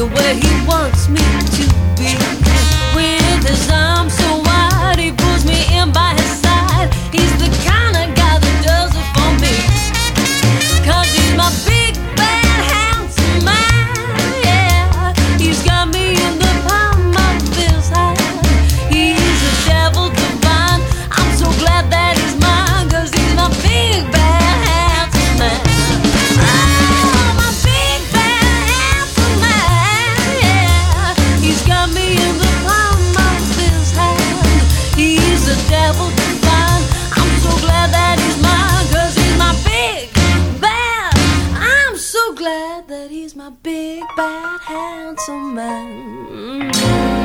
me where he wants me to be. With his arms so wide, he pulls me in by his side. He's the kind of guy that does it for me. 'Cause he's my big, bad, handsome man, yeah. He's got me in the palm of his hand. He's a devil divine. I'm so glad that he's mine, 'cause he's my big, bad, handsome man. Oh, my big, bad, handsome man, yeah. He's got me in the palm of his hand. He's a devil divine. I'm so glad that he's mine, 'cause he's my big, bad. I'm so glad that he's my big, bad, handsome man.